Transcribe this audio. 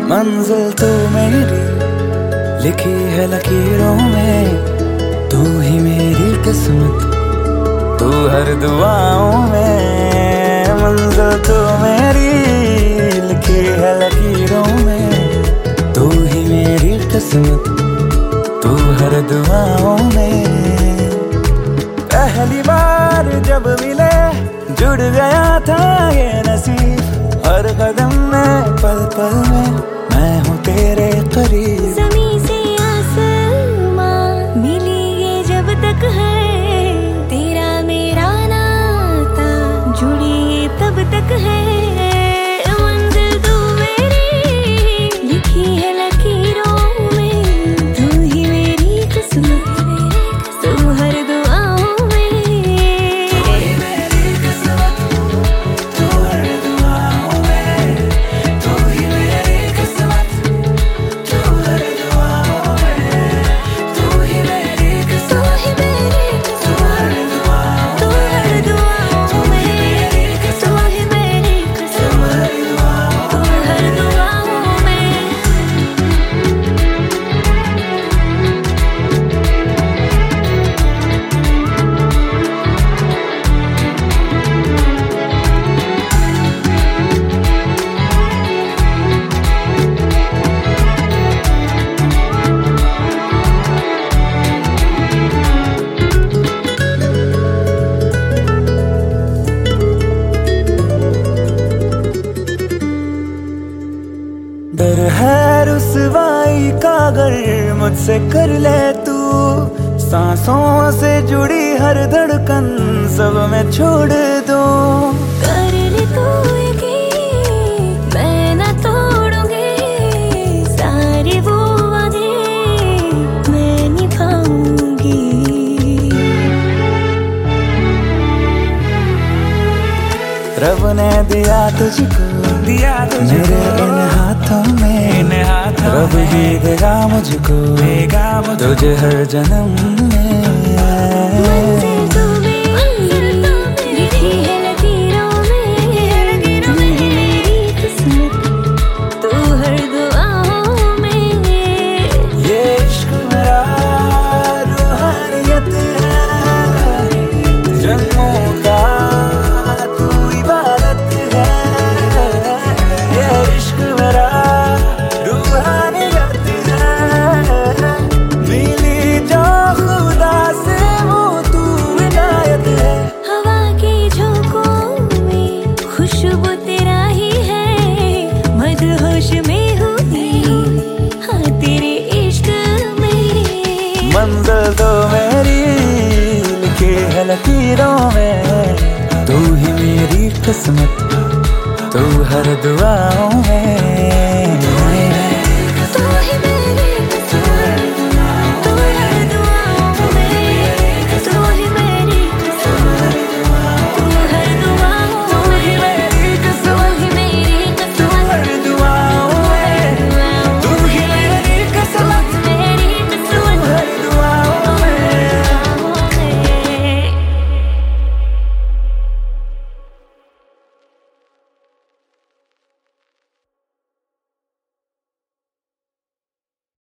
मंजिल तो मेरी लिखी है लकीरों में, तू ही मेरी किस्मत, तू हर दुआओं में। मंजिल तो मेरी लिखी है लकीरों में, तू ही मेरी किस्मत, तू हर दुआओं में। पहली बार जब मिले जुड़ गया था ये नसीब, हर कदम में पल पल में मैं हूँ तेरे करीब। ज़मीं से आसमां मिली ये जब तक है, तेरा मेरा नाता जुड़ी ये तब तक है। मंजिल तू मेरी लिखी है लकीरों में, तू ही मेरी किस्मत, तू हर दुआओं में। तू ही मेरी किस्मत, तू हर दुआओं में। तू ही मेरी किस्मत, तू हर दुआओं में। तू ही मेरी किस्मत, तू हर दुआओं में। तू हर दुआओं में, तू ही मेरी किस्मत, तू हर दुआओं में। डर है रुसवाई का अगर मुझसे कर ले तू, सांसों से जुड़ी हर धड़कन सब मैं छोड़ दूं। कर ले तू यकीन, मैं ना तोड़ूंगी सारे वो वादे, मैं निभाऊंगी। रब ने दिया तुझको, मेरे इन हाथों में, रब ही देगा मुझको, तुझे हर जन्म में। मंजिल तू मेरी लिखी है लकीरों में, तू ही मेरी किस्मत, तू हर दुआओं में। ये इश्क मेरा रूहानियत है, जन्मों का तू इबादत है। ये इश्क मेरा रूहानियत है, मिली जो खुदा से वो तू इनायत है। हवा की झोंकों में खुशबू तेरा ही है, मदहोश में हुई हाँ तेरे इश्क में। मंजिल तो मेरी लिखी है लकीरों में, तू ही मेरी किस्मत, तू हर दुआओं में।